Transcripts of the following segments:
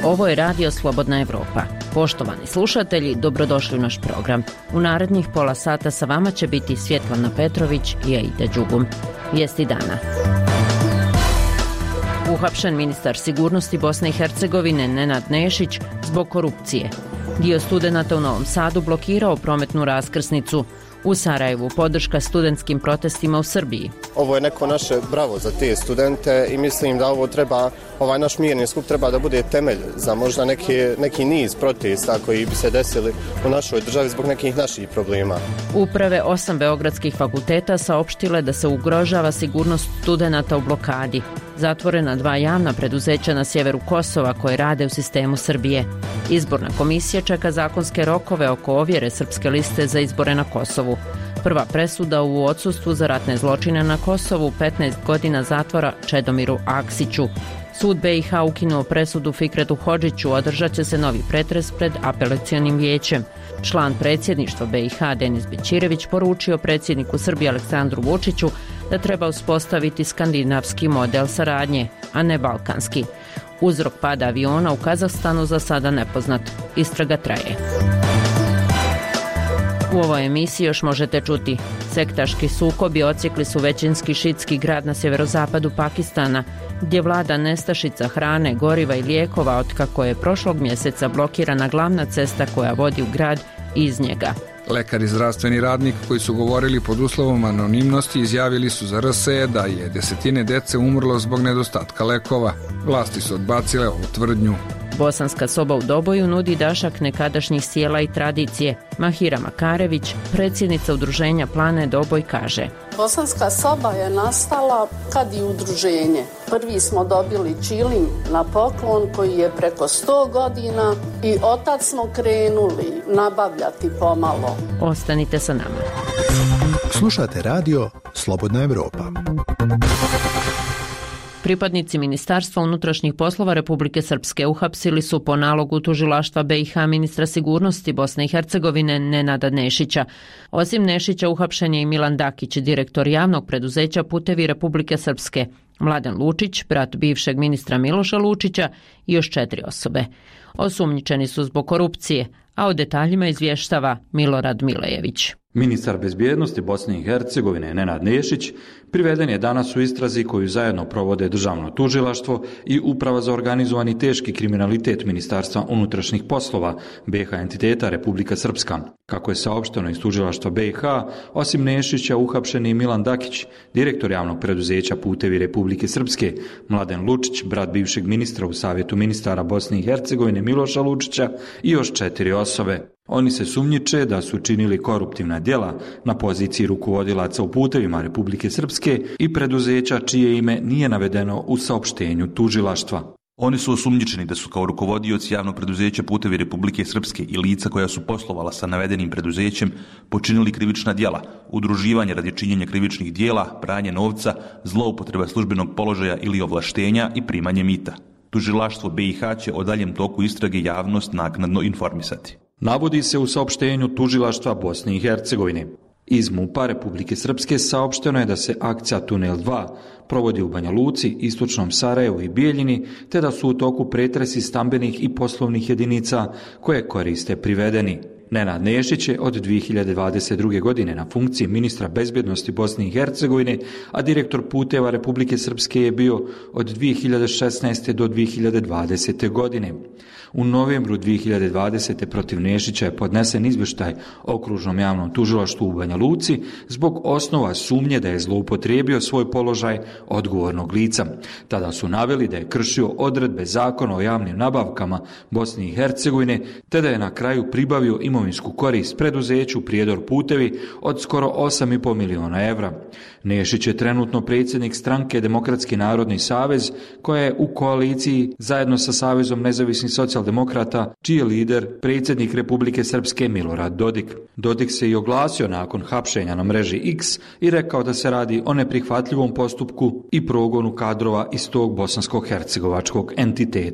Ovo je Radio Slobodna Evropa. Poštovani slušatelji, dobrodošli u naš program. U narednih pola sata sa vama će biti Svjetlana Petrović i Aida Đugum. Vijesti dana. Uhapšen ministar sigurnosti Bosne i Hercegovine Nenad Nešić zbog korupcije. Dio studenata u Novom Sadu blokirao prometnu raskrsnicu. U Sarajevu podrška studentskim protestima u Srbiji. Ovo je neko naše bravo za te studente i mislim da ovo treba, ovaj naš mirni skup treba da bude temelj za možda neki niz protesta koji bi se desili u našoj državi zbog nekih naših problema. Uprave 8 beogradskih fakulteta saopštile da se ugrožava sigurnost studenata u blokadi. Zatvorena 2 javna preduzeća na sjeveru Kosova koje rade u sistemu Srbije. Izborna komisija čeka zakonske rokove oko ovjere srpske liste za izbore na Kosovu. Prva presuda u odsustvu za ratne zločine na Kosovu, 15 godina zatvora Čedomiru Aksiću. Sud BiH ukinuo presudu Fikretu Hodžiću, održat će se novi pretres pred apelacionim vijećem. Član predsjedništva BiH Denis Bećirević poručio predsjedniku Srbije Aleksandru Vučiću da treba uspostaviti skandinavski model saradnje, a ne balkanski. Uzrok pada aviona u Kazahstanu za sada nepoznat. Istraga traje. U ovoj emisiji još možete čuti: sektaški sukobi odsjekli su većinski šitski grad na sjeverozapadu Pakistana, gdje vlada nestašica hrane, goriva i lijekova otkako je prošlog mjeseca blokirana glavna cesta koja vodi u grad i iz njega. Lekari i zdravstveni radnik koji su govorili pod uslovom anonimnosti izjavili su za RSE da je desetine dece umrlo zbog nedostatka lekova. Vlasti su odbacile ovu tvrdnju. Bosanska soba u Doboju nudi dašak nekadašnjih sjela i tradicije. Mahira Makarević, predsjednica udruženja Plane Doboj, kaže: Bosanska soba je nastala kad i udruženje. Prvi smo dobili ćilim na poklon koji je preko 100 godina i otad smo krenuli nabavljati pomalo. Ostanite sa nama. Slušate radio Slobodna Evropa. Pripadnici Ministarstva unutrašnjih poslova Republike Srpske uhapsili su po nalogu tužilaštva BiH ministra sigurnosti Bosne i Hercegovine Nenada Nešića. Osim Nešića uhapšen je i Milan Dakić, direktor javnog preduzeća Putevi Republike Srpske, Mladen Lučić, brat bivšeg ministra Miloša Lučića i još 4 osobe. Osumnjičeni su zbog korupcije, a o detaljima izvještava Milorad Milejević. Ministar bezbjednosti Bosne i Hercegovine Nenad Nešić priveden je danas u istrazi koju zajedno provode Državno tužilaštvo i Uprava za organizovani teški kriminalitet Ministarstva unutrašnjih poslova BiH entiteta Republika Srpska. Kako je saopšteno iz tužilaštva BiH, osim Nešića uhapšen je Milan Dakić, direktor javnog preduzeća Putevi Republike Srpske, Mladen Lučić, brat bivšeg ministra u Savjetu ministara Bosne i Hercegovine Miloša Lučića i još 4 osobe. Oni se sumnjiče da su činili koruptivna djela na poziciji rukovodilaca u Putevima Republike Srpske i preduzeća čije ime nije navedeno u saopštenju tužilaštva. Oni su osumnjičeni da su kao rukovodioci javnog preduzeća Putevi Republike Srpske i lica koja su poslovala sa navedenim preduzećem počinili krivična djela, udruživanje radi činjenja krivičnih djela, pranje novca, zloupotreba službenog položaja ili ovlaštenja i primanje mita. Tužilaštvo BiH će o daljem toku istrage javnost naknadno informisati. Navodi se u saopštenju tužilaštva Bosne i Hercegovine. Iz MUP-a Republike Srpske saopšteno je da se akcija Tunel 2 provodi u Banja Luci, istočnom Sarajevu i Bijeljini, te da su u toku pretresi stambenih i poslovnih jedinica koje koriste privedeni. Nenad Nešić je od 2022. godine na funkciji ministra bezbjednosti Bosne i Hercegovine, a direktor Puteva Republike Srpske je bio od 2016. do 2020. godine. U novembru 2020. protiv Nešića je podnesen izvještaj Okružnom javnom tužilaštvu u Banja Luci zbog osnova sumnje da je zloupotrijebio svoj položaj odgovornog lica. Tada su naveli da je kršio odredbe Zakona o javnim nabavkama Bosne i Hercegovine, te da je na kraju pribavio imovinsku korist preduzeću Prijedor Putevi od skoro 8,5 miliona evra. Nešić je trenutno predsjednik stranke Demokratski narodni savez, koja je u koaliciji zajedno sa Savezom nezavisnih socijaldemokrata, čiji je lider predsjednik Republike Srpske Milorad Dodik. Dodik se i oglasio nakon hapšenja na mreži X i rekao da se radi o neprihvatljivom postupku i progonu kadrova iz tog bosansko-hercegovačkog entiteta.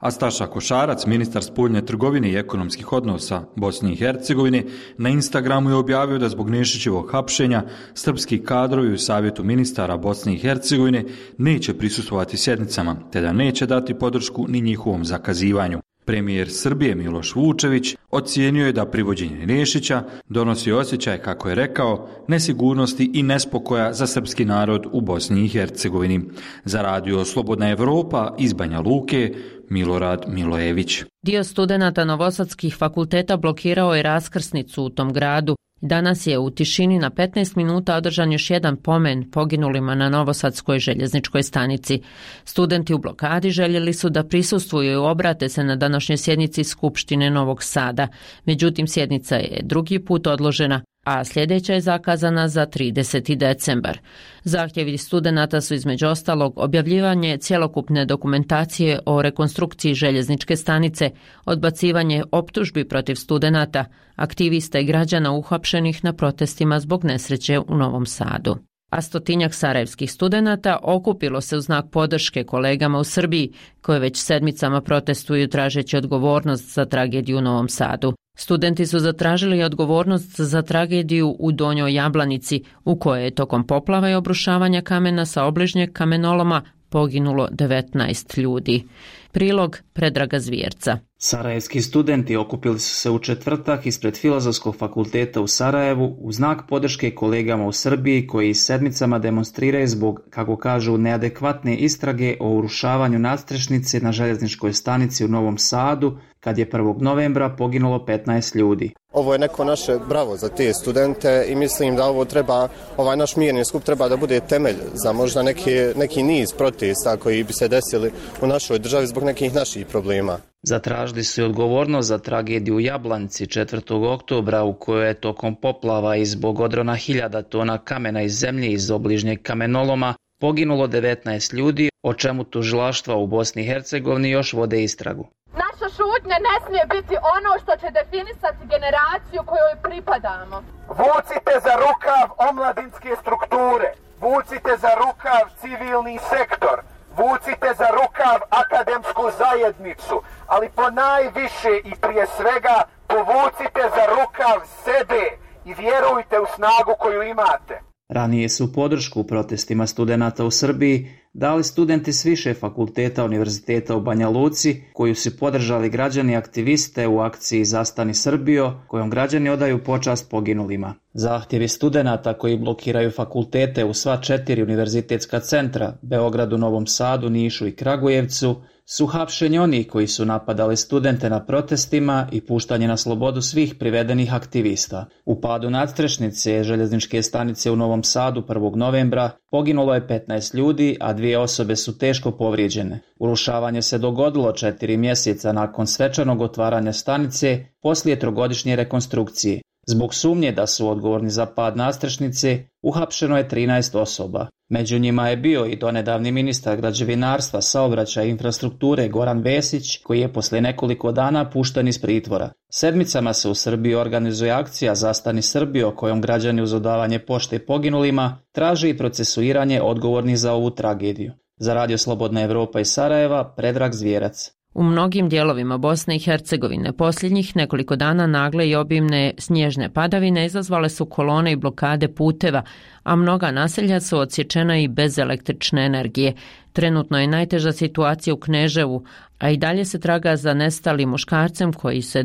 A Staša Košarac, ministar spoljne trgovine i ekonomskih odnosa Bosne i Hercegovine, na Instagramu je objavio da zbog Nešićevog hapšenja srpski kadrovi u Savjetu ministara Bosne i Hercegovine neće prisustvovati sjednicama, te da neće dati podršku ni njihovom zakazivanju. Premijer Srbije Miloš Vučević ocijenio je da privođenje Nešića donosi osjećaj, kako je rekao, nesigurnosti i nespokoja za srpski narod u Bosni i Hercegovini. Za radio Slobodna Evropa iz Banja Luke, Milorad Milojević. Dio studenata novosadskih fakulteta blokirao je raskrsnicu u tom gradu. Danas je u tišini na 15 minuta održan još jedan pomen poginulima na novosadskoj željezničkoj stanici. Studenti u blokadi željeli su da prisustvuju i obrate se na današnjoj sjednici Skupštine Novog Sada. Međutim, sjednica je drugi put odložena, a sljedeća je zakazana za 30. decembar. Zahtjevi studenata su između ostalog objavljivanje cjelokupne dokumentacije o rekonstrukciji željezničke stanice, odbacivanje optužbi protiv studenata, aktivista i građana uhapšenih na protestima zbog nesreće u Novom Sadu. A 100-tinjak sarajevskih studenata okupilo se u znak podrške kolegama u Srbiji, koje već sedmicama protestuju tražeći odgovornost za tragediju u Novom Sadu. Studenti su zatražili odgovornost za tragediju u Donjoj Jablanici, u kojoj je tokom poplava i obrušavanja kamena sa obližnjeg kamenoloma poginulo 19 ljudi. Prilog Predraga Zvjerca. Sarajevski studenti okupili su se u četvrtak ispred Filozofskog fakulteta u Sarajevu u znak podrške kolegama u Srbiji koji sedmicama demonstriraju zbog, kako kažu, neadekvatne istrage o urušavanju nadstrešnice na željezničkoj stanici u Novom Sadu, kad je 1. novembra poginulo 15 ljudi. Ovo je neko naše bravo za te studente i mislim da ovo treba, ovaj naš mirni skup treba da bude temelj za možda neki niz protesta koji bi se desili u našoj državi zbog nekih naših problema. Zatražili su i odgovornost za tragediju u Jablanci 4. oktobra u kojoj je tokom poplava i zbog odrona 1000 tona kamena iz zemlje iz obližnjeg kamenoloma poginulo 19 ljudi, o čemu tužilaštva u Bosni i Hercegovini još vode istragu. Naša šutnja ne smije biti ono što će definisati generaciju kojoj pripadamo. Vucite za rukav omladinske strukture, vucite za rukav civilni sektor, vucite za rukav akademsku zajednicu, ali ponajviše i prije svega povucite za rukav sebe i vjerujte u snagu koju imate. Ranije su podršku protestima studenata u Srbiji dali studenti s više fakulteta Univerziteta u Banja Luci, koju su podržali građani aktiviste u akciji Zastani Srbijo, kojom građani odaju počast poginulima. Zahtjevi studenata koji blokiraju fakultete u sva 4 univerzitetska centra, Beogradu, Novom Sadu, Nišu i Kragujevcu, su hapšenje onih koji su napadali studente na protestima i puštanje na slobodu svih privedenih aktivista. U padu nadstrešnice željezničke stanice u Novom Sadu 1. novembra poginulo je 15 ljudi, a 2 osobe su teško povrijeđene. Urušavanje se dogodilo 4 mjeseca nakon svečanog otvaranja stanice poslije 3-godišnje rekonstrukcije. Zbog sumnje da su odgovorni za pad nadstrešnice, uhapšeno je 13 osoba. Među njima je bio i donedavni ministar građevinarstva, saobraćaja i infrastrukture Goran Vesić, koji je poslije nekoliko dana pušten iz pritvora. Sedmicama se u Srbiji organizuje akcija Zastani Srbijo, kojom građani uz odavanje pošte poginulima traže i procesuiranje odgovornih za ovu tragediju. Za radio Slobodna Evropa iz Sarajeva, Predrag Zvjerac. U mnogim dijelovima Bosne i Hercegovine posljednjih nekoliko dana nagle i obimne snježne padavine izazvale su kolone i blokade puteva, a mnoga naselja su odsječena i bez električne energije. Trenutno je najteža situacija u Kneževu, a i dalje se traga za nestalim muškarcem koji se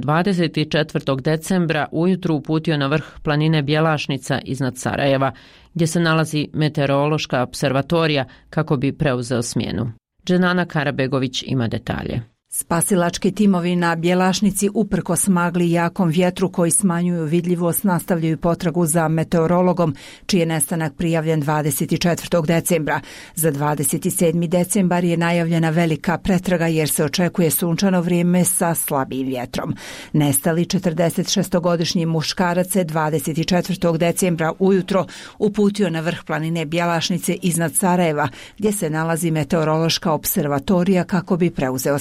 24. decembra ujutru uputio na vrh planine Bjelašnica iznad Sarajeva, gdje se nalazi meteorološka observatorija kako bi preuzeo smjenu. Dženana Karabegović ima detalje. Spasilački timovi na Bjelašnici uprkos magli i jakom vjetru koji smanjuju vidljivost nastavljaju potragu za meteorologom, čiji je nestanak prijavljen 24. decembra. Za 27. decembar je najavljena velika pretraga jer se očekuje sunčano vrijeme sa slabim vjetrom. Nestali 46-godišnji muškarac se 24. decembra ujutro uputio na vrh planine Bjelašnice iznad Sarajeva, gdje se nalazi meteorološka observatorija kako bi preuzeo smjenu.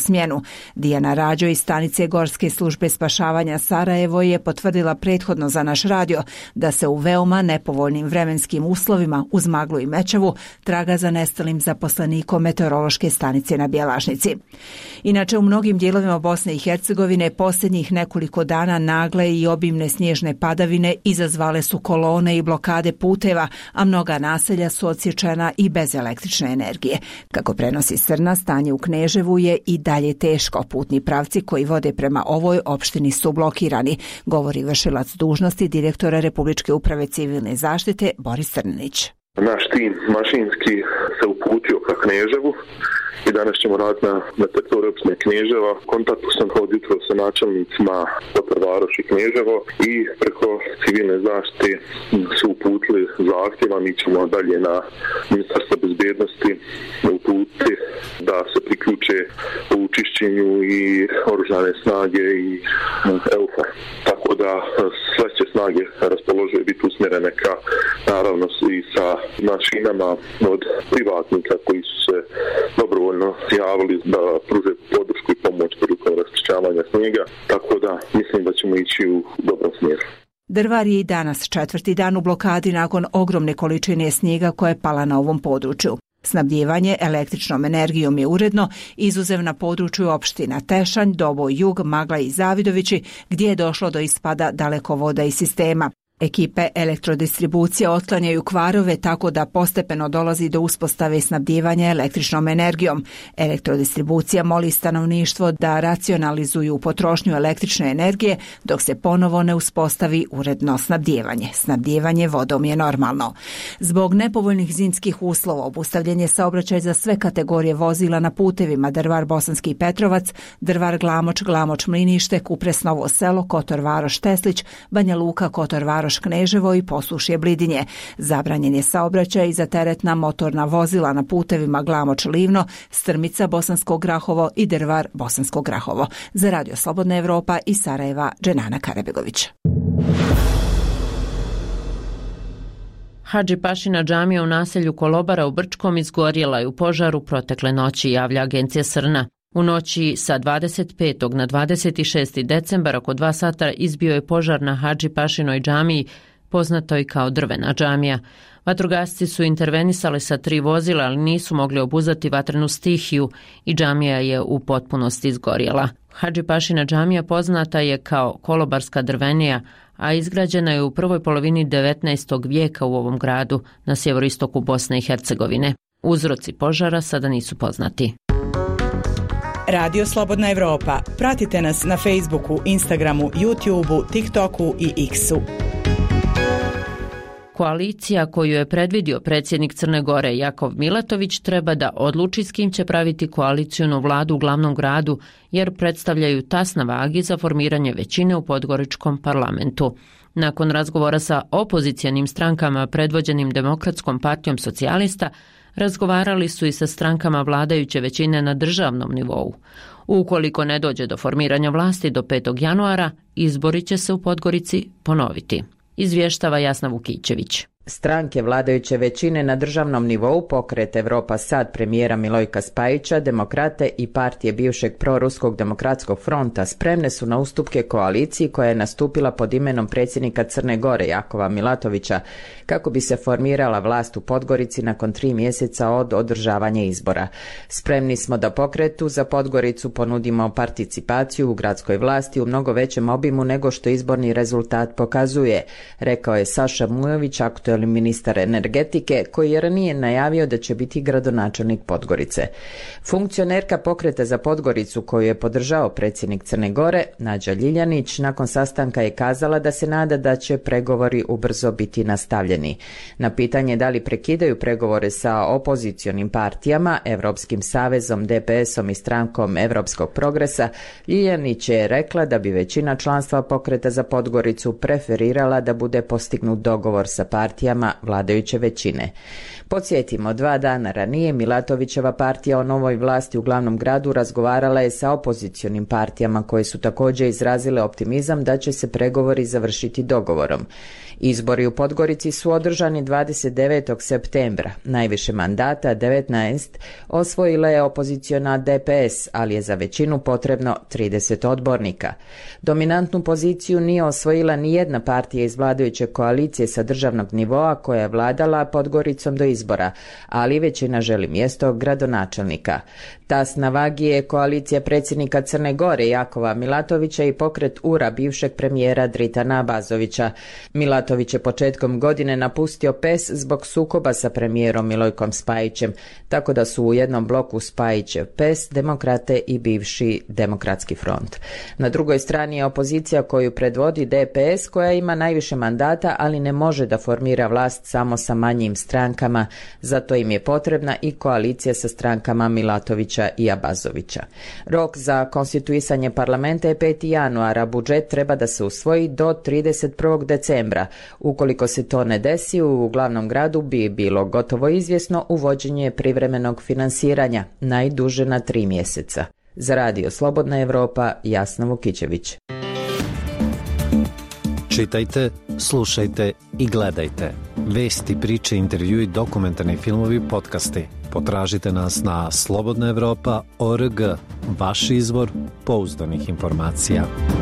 Dijana Rađo iz stanice Gorske službe spašavanja Sarajevo je potvrdila prethodno za naš radio da se u veoma nepovoljnim vremenskim uslovima uz maglu i mećavu traga za nestalim zaposlenikom meteorološke stanice na Bjelašnici. Inače, u mnogim dijelovima Bosne i Hercegovine posljednjih nekoliko dana nagle i obimne snježne padavine izazvale su kolone i blokade puteva, a mnoga naselja su odsječena i bez električne energije. Kako prenosi Srna, stanje u Kneževu je i dalje teško. Putni pravci koji vode prema ovoj opštini su blokirani, govori vršilac dužnosti direktora Republičke uprave civilne zaštite Boris Crninić. Naš tim mašinski se uputio ka Kneževu i danas ćemo raditi na teritoriju opštine Kneževa. Kontaktu sam od jutro sa načelnicima Kotor Varoš i Kneževo i preko civilne zaštite su uputili zahtjeva. Mi ćemo dalje na Ministarstvo bezbednosti uputiti da se priključe u čišćenju i oružane snage i EUFA. Tako da sve će snage raspoložive biti usmjerene ka, naravno i sa mašinama od privatnika koji su se dobrovoljno javili da pruže podršku i pomoć prilikom raščišćavanja snijega, tako da mislim da ćemo ići u dobrom smjeru. Drvar je i danas 4. dan u blokadi nakon ogromne količine snijega koja je pala na ovom području. Snabdijevanje električnom energijom je uredno, izuzev na području opština Tešanj, Doboj Jug, Magla i Zavidovići, gdje je došlo do ispada dalekovoda iz sistema. Ekipe elektrodistribucije otklanjaju kvarove tako da postepeno dolazi do uspostave snabdijevanja električnom energijom. Elektrodistribucija moli stanovništvo da racionalizuju potrošnju električne energije dok se ponovo ne uspostavi uredno snabdijevanje. Snabdijevanje vodom je normalno. Zbog nepovoljnih zimskih uslova obustavljen je saobraćaj za sve kategorije vozila na putevima Drvar Bosanski Petrovac, Drvar Glamoč, Glamoč Mlinište, Kupres Novo Selo, Kotor Varoš Teslić, Banja Luka, Kotor Varoš Kneževo i Posušje Blidinje. Zabranjen je saobraćaj za teretna motorna vozila na putevima Glamoč Livno, Strmica Bosansko Grahovo i Drvar Bosansko Grahovo. Za Radio Slobodna Evropa iz Sarajeva, Dženana Karabegović. Hadži Pašina džamija u naselju Kolobara u Brčkom izgorjela je u požaru protekle noći, javlja agencija Srna. U noći sa 25. na 26. decembar oko 2 sata izbio je požar na Hadži Pašinoj džamiji, poznatoj kao drvena džamija. Vatrogasci su intervenisali sa 3 vozila, ali nisu mogli obuzdati vatrenu stihiju i džamija je u potpunosti izgorjela. Hadži Pašina džamija poznata je kao Kolobarska drvenija, a izgrađena je u prvoj polovini 19. vijeka u ovom gradu na sjeveroistoku Bosne i Hercegovine. Uzroci požara sada nisu poznati. Radio Slobodna Evropa. Pratite nas na Facebooku, Instagramu, YouTubeu, TikToku i X-u. Koalicija koju je predvidio predsjednik Crne Gore Jakov Milatović treba da odluči s kim će praviti koalicijnu vladu u glavnom gradu, jer predstavljaju tas na vagi za formiranje većine u podgoričkom parlamentu. Nakon razgovora sa opozicijanim strankama predvođenim Demokratskom partijom socijalista, razgovarali su i sa strankama vladajuće većine na državnom nivou. Ukoliko ne dođe do formiranja vlasti do 5. januara, izbori će se u Podgorici ponoviti, izvještava Jasna Vukićević. Stranke vladajuće većine na državnom nivou, Pokret Evropa Sad premijera Milojka Spajića, Demokrate i partije bivšeg proruskog demokratskog fronta spremne su na ustupke koaliciji koja je nastupila pod imenom predsjednika Crne Gore Jakova Milatovića kako bi se formirala vlast u Podgorici nakon 3 mjeseca od održavanja izbora. Spremni smo da Pokretu za Podgoricu ponudimo participaciju u gradskoj vlasti u mnogo većem obimu nego što izborni rezultat pokazuje, rekao je Saša Mujović, aktuelni ministar energetike, koji je ranije najavio da će biti gradonačelnik Podgorice. Funkcionerka Pokreta za Podgoricu, koju je podržao predsjednik Crne Gore, Nađa Ljiljanić, nakon sastanka je kazala da se nada da će pregovori ubrzo biti nastavljeni. Na pitanje da li prekidaju pregovore sa opozicionim partijama, Evropskim savezom, DPS-om i strankom Evropskog progresa, Ljiljanić je rekla da bi većina članstva Pokreta za Podgoricu preferirala da bude postignut dogovor sa partijama vladajuće većine. Podsjetimo, 2 dana ranije Milatovićeva partija o novoj vlasti u glavnom gradu razgovarala je sa opozicionim partijama koje su također izrazile optimizam da će se pregovori završiti dogovorom. Izbori u Podgorici su održani 29. septembra. Najviše mandata, 19, osvojila je opoziciona DPS, ali je za većinu potrebno 30 odbornika. Dominantnu poziciju nije osvojila ni jedna partija iz vladajuće koalicije sa državnog nivoa koja je vladala Podgoricom do izbora, ali većina želi mjesto gradonačelnika. Tas na vagi je koalicija predsjednika Crne Gore Jakova Milatovića i pokret URA bivšeg premijera Dritana Abazovića. Milatović je početkom godine napustio PES zbog sukoba sa premijerom Milojkom Spajićem, tako da su u jednom bloku Spajićev PES, Demokrate i bivši Demokratski front. Na drugoj strani je opozicija koju predvodi DPS koja ima najviše mandata, ali ne može da formira vlast samo sa manjim strankama, zato im je potrebna i koalicija sa strankama Milatovića i Abazovića. Rok za konstituisanje parlamenta je 5. januara, budžet treba da se usvoji do 31. decembra. Ukoliko se to ne desi, u glavnom gradu bi bilo gotovo izvjesno uvođenje privremenog finansiranja, najduže na 3 mjeseca. Za Radio Slobodna Evropa, Jasna Vukićević. Čitajte, slušajte i gledajte. Vesti, priče, intervjui, dokumentarni filmovi, podcasti. Potražite nas na slobodnaevropa.org, vaš izvor pouzdanih informacija.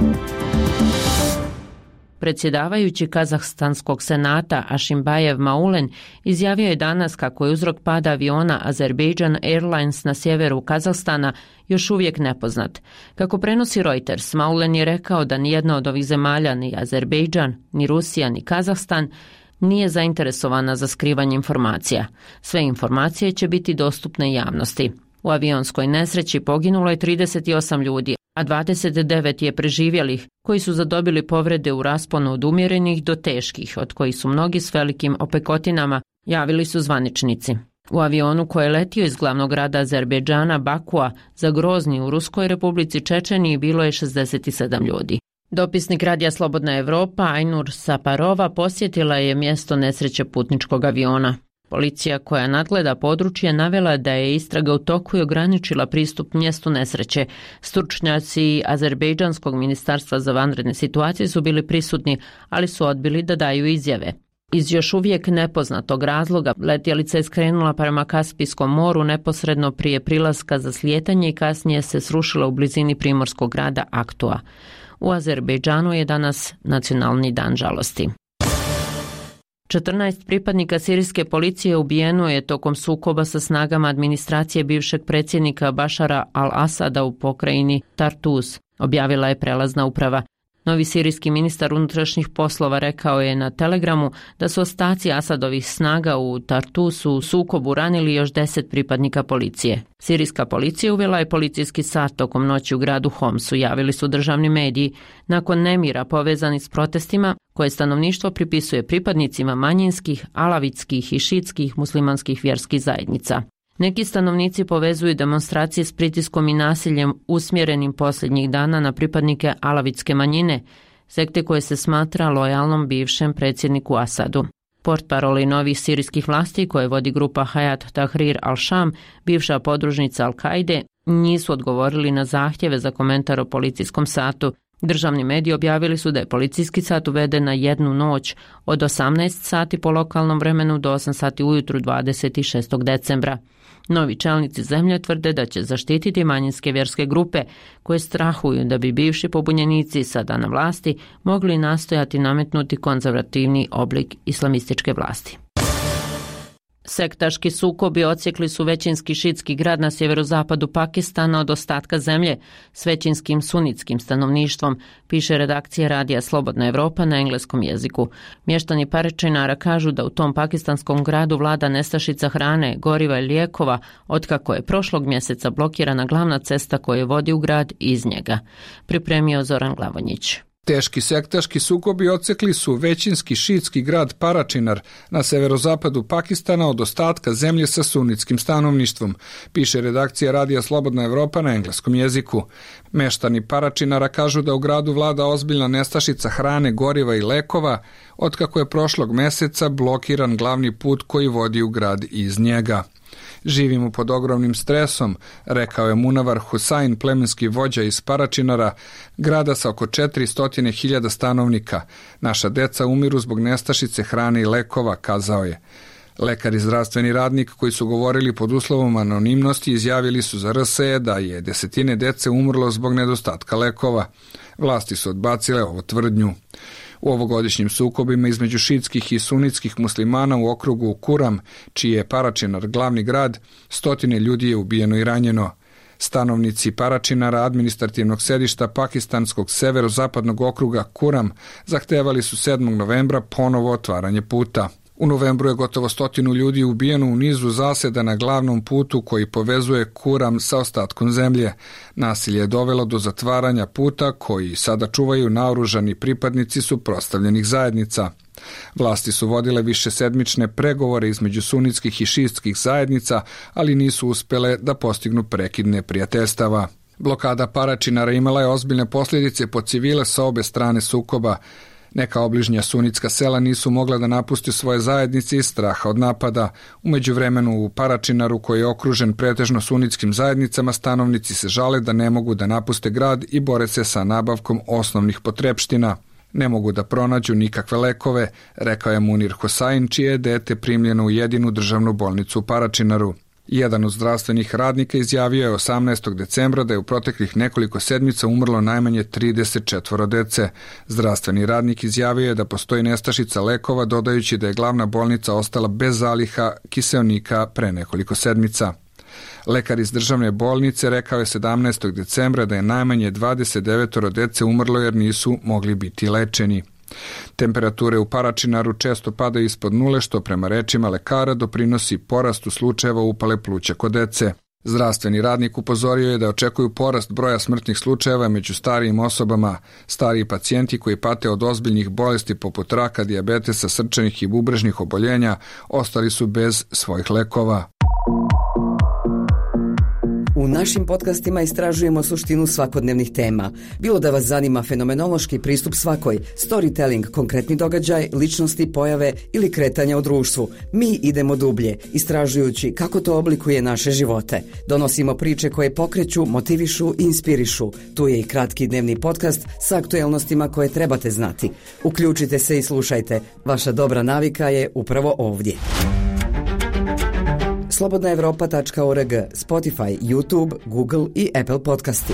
Predsjedavajući Kazahstanskog senata Ašimbajev Maulen izjavio je danas kako je uzrok pada aviona Azerbaijan Airlines na sjeveru Kazahstana još uvijek nepoznat. Kako prenosi Reuters, Maulen je rekao da nijedna od ovih zemalja, ni Azerbaijan, ni Rusija, ni Kazahstan, nije zainteresovana za skrivanje informacija. Sve informacije će biti dostupne javnosti. U avionskoj nesreći poginulo je 38 ljudi, a 29 je preživjelih, koji su zadobili povrede u rasponu od umjerenih do teških, od kojih su mnogi s velikim opekotinama, javili su zvaničnici. U avionu koji je letio iz glavnog grada Azerbejdžana, Bakua, za Grozni u Ruskoj Republici Čečeniji bilo je 67 ljudi. Dopisnik Radija Slobodna Evropa Ajnur Saparova posjetila je mjesto nesreće putničkog aviona. Policija koja nadgleda područje navela da je istraga u toku i ograničila pristup mjestu nesreće. Stručnjaci Azerbejdžanskog ministarstva za vanredne situacije su bili prisutni, ali su odbili da daju izjave. Iz još uvijek nepoznatog razloga letjelica je skrenula prema Kaspijskom moru neposredno prije prilaska za slijetanje i kasnije se srušila u blizini primorskog grada Aktua. U Azerbejdžanu je danas nacionalni dan žalosti. 14 pripadnika sirijske policije ubijeno je tokom sukoba sa snagama administracije bivšeg predsjednika Bašara al-Asada u pokrajini Tartus, objavila je prelazna uprava. Novi sirijski ministar unutrašnjih poslova rekao je na Telegramu da su ostaci Asadovih snaga u Tartusu u sukobu ranili još 10 pripadnika policije. Sirijska policija uvela je policijski sat tokom noći u gradu Homsu, javili su državni mediji, nakon nemira povezani s protestima koje stanovništvo pripisuje pripadnicima manjinskih, alavitskih i šitskih muslimanskih vjerskih zajednica. Neki stanovnici povezuju demonstracije s pritiskom i nasiljem usmjerenim posljednjih dana na pripadnike alavitske manjine, sekte koje se smatra lojalnom bivšem predsjedniku Asadu. Portparoli novih sirijskih vlasti koje vodi grupa Hayat Tahrir al-Sham, bivša podružnica Al-Kaide, nisu odgovorili na zahtjeve za komentar o policijskom satu. Državni mediji objavili su da je policijski sat uveden na jednu noć od 18 sati po lokalnom vremenu do 8 sati ujutru 26. decembra. Novi čelnici zemlje tvrde da će zaštititi manjinske vjerske grupe koje strahuju da bi bivši pobunjenici sada na vlasti mogli nastojati nametnuti konzervativni oblik islamističke vlasti. Sektaški sukobi odsjekli su većinski šitski grad na sjeverozapadu Pakistana od ostatka zemlje s većinskim sunitskim stanovništvom, piše redakcija Radija Slobodna Evropa na engleskom jeziku. Mještani Parečinara kažu da u tom pakistanskom gradu vlada nestašica hrane, goriva i lijekova, otkako je prošlog mjeseca blokirana glavna cesta koja vodi u grad iz njega. Pripremio Zoran Glavonjić. Teški sektaški sukobi odsekli su većinski šitski grad Paračinar na severozapadu Pakistana od ostatka zemlje sa sunitskim stanovništvom, piše redakcija Radija Slobodna Evropa na engleskom jeziku. Meštani Paračinara kažu da u gradu vlada ozbiljna nestašica hrane, goriva i lekova, otkako je prošlog meseca blokiran glavni put koji vodi u grad iz njega. Živimo pod ogromnim stresom, rekao je Munavar Husain, plemenski vođa iz Paračinara, grada sa oko 400.000 stanovnika. Naša deca umiru zbog nestašice hrane i lekova, kazao je. Lekar i zdravstveni radnik koji su govorili pod uslovom anonimnosti izjavili su za RSE da je desetine dece umrlo zbog nedostatka lekova. Vlasti su odbacile ovu tvrdnju. U ovogodišnjim sukobima između šiitskih i sunitskih muslimana u okrugu Kuram, čiji je Paračinar glavni grad, 100 ljudi je ubijeno i ranjeno. Stanovnici Paračinara, administrativnog sedišta pakistanskog severozapadnog okruga Kuram, zahtevali su 7. novembra ponovo otvaranje puta. U novembru je gotovo 100 ljudi ubijeno u nizu zaseda na glavnom putu koji povezuje Kuram sa ostatkom zemlje. Nasilje je dovelo do zatvaranja puta koji sada čuvaju naoružani pripadnici suprotstavljenih zajednica. Vlasti su vodile višesedmične pregovore između sunitskih i šiitskih zajednica, ali nisu uspjele da postignu prekid neprijateljstava. Blokada Paračinara imala je ozbiljne posljedice po civile sa obe strane sukoba. Neka obližnja sunitska sela nisu mogla da napuste svoje zajednice iz straha od napada. U međuvremenu u Paračinaru, koji je okružen pretežno sunitskim zajednicama, stanovnici se žale da ne mogu da napuste grad i bore se sa nabavkom osnovnih potrepština. Ne mogu da pronađu nikakve lekove, rekao je Munir Husain, čije je dete primljeno u jedinu državnu bolnicu u Paračinaru. Jedan od zdravstvenih radnika izjavio je 18. decembra da je u proteklih nekoliko sedmica umrlo najmanje 34 dece. Zdravstveni radnik izjavio je da postoji nestašica lekova, dodajući da je glavna bolnica ostala bez zaliha kiseonika pre nekoliko sedmica. Lekar iz državne bolnice rekao je 17. decembra da je najmanje 29 dece umrlo jer nisu mogli biti lečeni. Temperature u Paračinaru često padaju ispod nule, što prema rečima lekara doprinosi porastu slučajeva upale pluća kod dece. Zdravstveni radnik upozorio je da očekuju porast broja smrtnih slučajeva među starijim osobama. Stariji pacijenti koji pate od ozbiljnih bolesti poput raka, dijabetesa, srčanih i bubrežnih oboljenja ostali su bez svojih lekova. U našim podcastima istražujemo suštinu svakodnevnih tema. Bilo da vas zanima fenomenološki pristup svakoj, storytelling, konkretni događaj, ličnosti, pojave ili kretanja u društvu, mi idemo dublje, istražujući kako to oblikuje naše živote. Donosimo priče koje pokreću, motivišu i inspirišu. Tu je i kratki dnevni podcast sa aktuelnostima koje trebate znati. Uključite se i slušajte. Vaša dobra navika je upravo ovdje. slobodnaevropa.org, Spotify, YouTube, Google i Apple podcasti.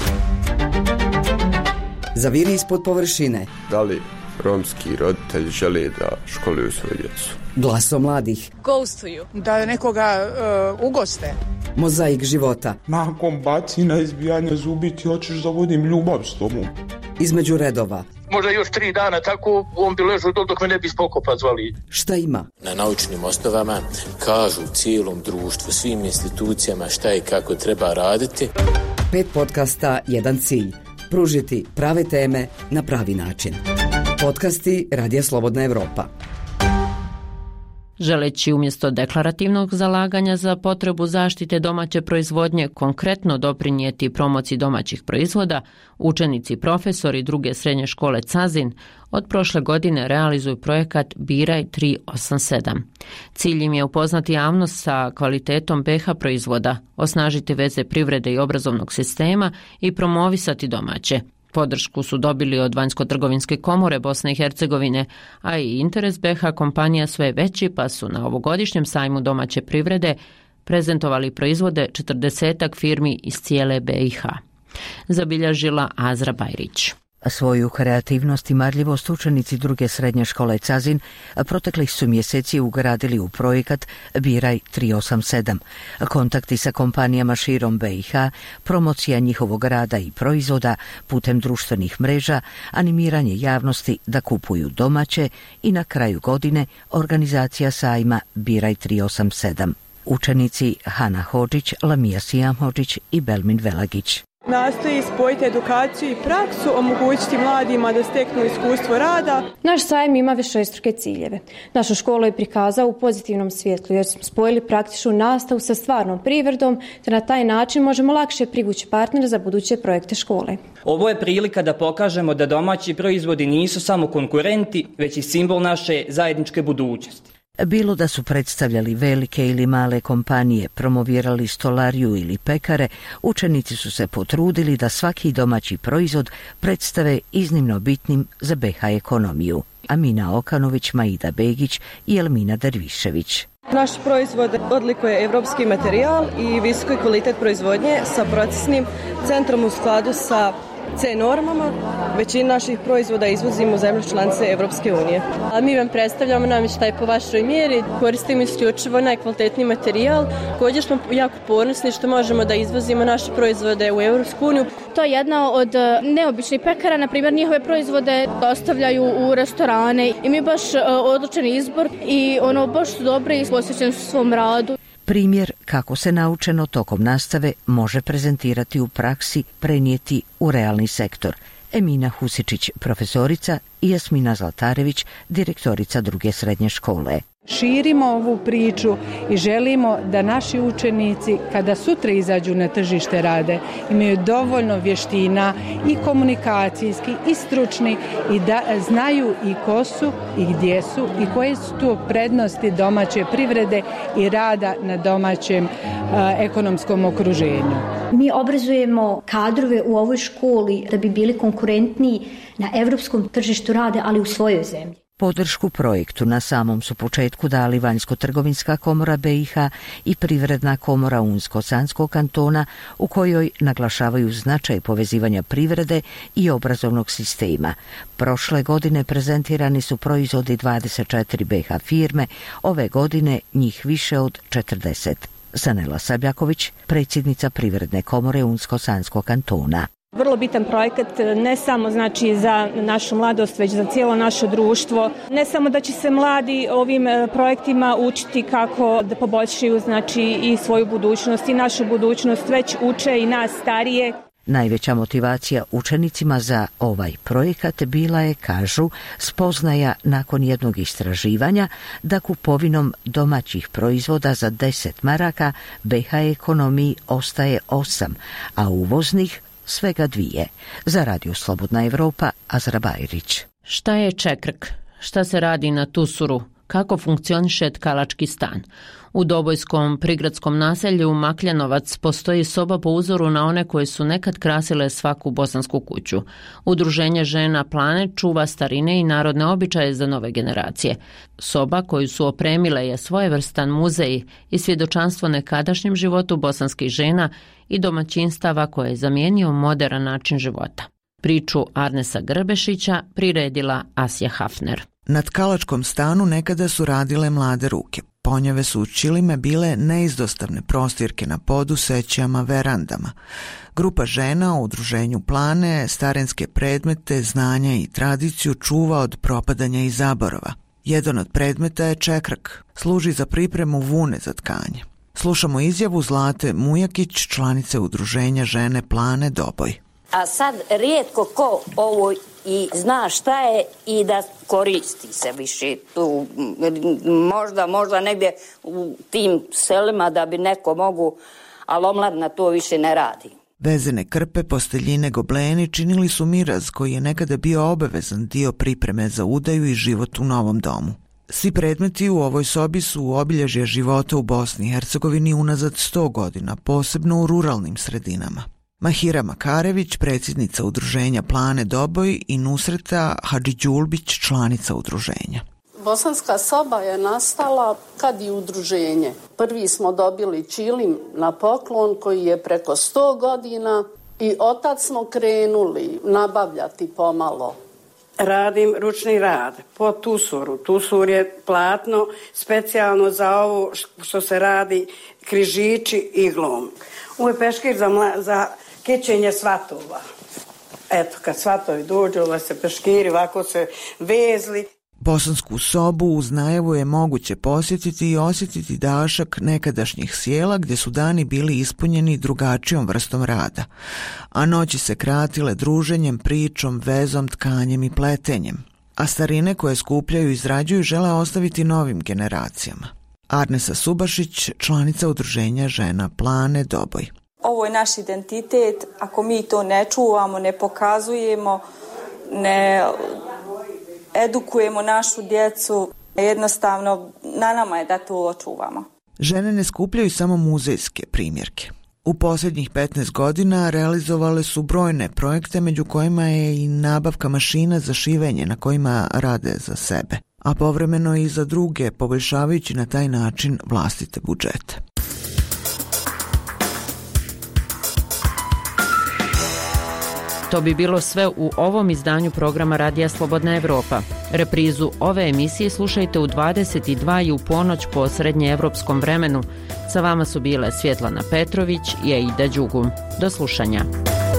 Zaviri ispod površine. Da li romski roditelji žele da školuju svoju djecu? Glaso mladih. Ghostuju. Da nekoga ugoste. Mozaik života. Nakon bacina, izbijanja zubi ti hoćeš da vodim ljubav s tobom. Između redova. Možda još 3 dana tako on bi ležao dok me ne bi spokopa zvali. Šta ima? Na naučnim osnovama kažu cijelom društvu, svim institucijama šta i kako treba raditi. 5 podcasta, jedan cilj. Pružiti prave teme na pravi način. Podcasti Radija Slobodna Evropa. Želeći umjesto deklarativnog zalaganja za potrebu zaštite domaće proizvodnje konkretno doprinijeti promociji domaćih proizvoda, učenici, profesori druge srednje škole Cazin od prošle godine realizuju projekat Biraj 387. Cilj im je upoznati javnost sa kvalitetom BiH proizvoda, osnažiti veze privrede i obrazovnog sistema i promovisati domaće. Podršku su dobili od Vanjsko-trgovinske komore Bosne i Hercegovine, a i interes BiH kompanija sve veći, pa su na ovogodišnjem sajmu domaće privrede prezentovali proizvode 40 firmi iz cijele BiH. Zabilježila Azra Bajrić. Svoju kreativnost i marljivost učenici druge srednje škole Cazin proteklih su mjeseci ugradili u projekat Biraj 387. Kontakti sa kompanijama širom BiH, promocija njihovog rada i proizvoda putem društvenih mreža, animiranje javnosti da kupuju domaće i na kraju godine organizacija sajma Biraj 387. Učenici Hana Hodžić, Lamija Sijamhodžić i Belmin Velagić. Nastoji spojiti edukaciju i praksu, omogućiti mladima da steknu iskustvo rada. Naš sajam ima višestruke ciljeve. Našu školu je prikazao u pozitivnom svjetlu jer smo spojili praktičnu nastavu sa stvarnom privredom, te na taj način možemo lakše privući partnere za buduće projekte škole. Ovo je prilika da pokažemo da domaći proizvodi nisu samo konkurenti, već i simbol naše zajedničke budućnosti. Bilo da su predstavljali velike ili male kompanije, promovirali stolariju ili pekare, učenici su se potrudili da svaki domaći proizvod predstave iznimno bitnim za BiH ekonomiju. Amina Okanović, Maida Begić i Elmina Dervišević. Naš proizvod odlikuje evropski materijal i visoki kvalitet proizvodnje sa procesnim centrom u skladu sa C normama. Većinu naših proizvoda izvozimo u zemlje članice Evropske unije. A mi vam predstavljamo namještaj po vašoj mjeri, koristimo isključivo najkvalitetniji materijal. Također smo jako ponosni što možemo da izvozimo naše proizvode u Evropsku uniju. To je jedna od neobičnih pekara, na primjer njihove proizvode dostavljaju u restorane i mi baš odličan izbor i baš su dobre i posvećeni su svom radu. Primjer kako se naučeno tokom nastave može prezentirati u praksi, prenijeti u realni sektor. Emina Husičić, profesorica, i Jasmina Zlatarević, direktorica druge srednje škole. Širimo ovu priču i želimo da naši učenici, kada sutra izađu na tržište rade, imaju dovoljno vještina i komunikacijski i stručni i da znaju i ko su i gdje su i koje su tu prednosti domaće privrede i rada na domaćem ekonomskom okruženju. Mi obrazujemo kadrove u ovoj školi da bi bili konkurentniji na evropskom tržištu rada, ali u svojoj zemlji. Podršku projektu na samom su početku dali Vanjsko-trgovinska komora BiH i Privredna komora Unsko-Sanskog kantona, u kojoj naglašavaju značaj povezivanja privrede i obrazovnog sistema. Prošle godine prezentirani su proizvodi 24 BiH firme, ove godine njih više od 40. Sanela Sabljaković, predsjednica Privredne komore Unsko-Sanskog kantona. Vrlo bitan projekat ne samo za našu mladost, već za cijelo naše društvo. Ne samo da će se mladi ovim projektima učiti kako da poboljšaju i svoju budućnost i našu budućnost, već uče i nas starije. Najveća motivacija učenicima za ovaj projekat bila je, kažu, spoznaja nakon jednog istraživanja da kupovinom domaćih proizvoda za 10 maraka BiH ekonomiji ostaje 8, a uvoznih svega 2. Za Radio Slobodna Evropa, Azra Bajrić. Šta je čekrk? Šta se radi na Tusuru? Kako funkcioniše tkalački stan? U Dobojskom prigradskom naselju Makljanovac postoji soba po uzoru na one koje su nekad krasile svaku bosansku kuću. Udruženje žena Plane čuva starine i narodne običaje za nove generacije. Soba koju su opremile je svojevrstan muzej i svjedočanstvo nekadašnjem životu bosanskih žena i domaćinstava koje je zamijenio modern način života. Priču Arnesa Grbešića priredila Asja Hafner. Na tkalačkom stanu nekada su radile mlade ruke. Ponjave su u Čilime bile neizdostavne prostirke na podu, sećama, verandama. Grupa žena u udruženju Plane starenske predmete, znanja i tradiciju čuva od propadanja i zaborava. Jedan od predmeta je čekrak. Služi za pripremu vune za tkanje. Slušamo izjavu Zlate Mujakić, članice udruženja žene Plane Doboj. A sad rijetko ko ovo i zna šta je i da koristi se više tu. Možda negdje u tim selima da bi neko mogu, ali omladina to više ne radi. Vezene krpe, posteljine, gobleni činili su miraz koji je nekada bio obavezan dio pripreme za udaju i život u novom domu. Svi predmeti u ovoj sobi su obilježje života u Bosni i Hercegovini unazad 100 godina, posebno u ruralnim sredinama. Mahira Makarević, predsjednica udruženja Plane Doboj, i Nusreta Hadžiđulbić, članica udruženja. Bosanska soba je nastala kad i udruženje. Prvi smo dobili čilim na poklon koji je preko 100 godina i otad smo krenuli nabavljati pomalo. Radim ručni rad po tusuru. Tusur je platno specijalno za ovo što se radi križići iglom. Ovo je peškir za kećenje svatova. Eto, kad svatovi dođu, ovo se peškiri, ovako se vezli. Bosansku Sobu uz najavu je moguće posjetiti i osjetiti dašak nekadašnjih sjela gdje su dani bili ispunjeni drugačijom vrstom rada, a noći se kratile druženjem, pričom, vezom, tkanjem i pletenjem, a starine koje skupljaju i izrađuju žele ostaviti novim generacijama. Arnesa Subašić, članica udruženja žena Plane Doboj. Ovo je naš identitet, ako mi to ne čuvamo, ne pokazujemo, ne edukujemo našu djecu, jednostavno na nama je da to očuvamo. Žene ne skupljaju samo muzejske primjerke. U posljednjih 15 godina realizovale su brojne projekte, među kojima je i nabavka mašina za šivenje na kojima rade za sebe, a povremeno i za druge, poboljšavajući na taj način vlastite budžete. To bi bilo sve u ovom izdanju programa Radija Slobodna Evropa. Reprizu ove emisije slušajte u 22 i u ponoć po srednjeevropskom vremenu. Sa vama su bile Svjetlana Petrović i Aida Đugum. Do slušanja.